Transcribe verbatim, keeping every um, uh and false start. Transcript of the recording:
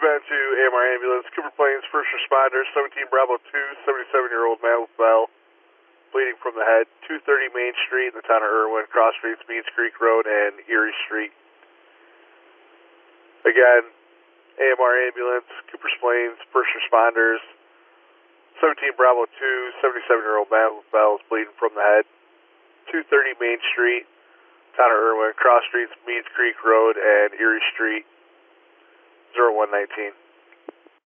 Inbound to A M R ambulance, Cooper Plains, first responders, seventeen Bravo two, seventy-seven-year-old male with bell, bleeding from the head, two thirty Main Street in the town of Irwin, cross streets, Means Creek Road, and Erie Street. Again, A M R ambulance, Cooper Plains, first responders, seventeen Bravo two, seventy-seven-year-old male with bell, bleeding from the head, two thirty Main Street, town of Irwin, cross streets, Means Creek Road, and Erie Street. zero one nineteen.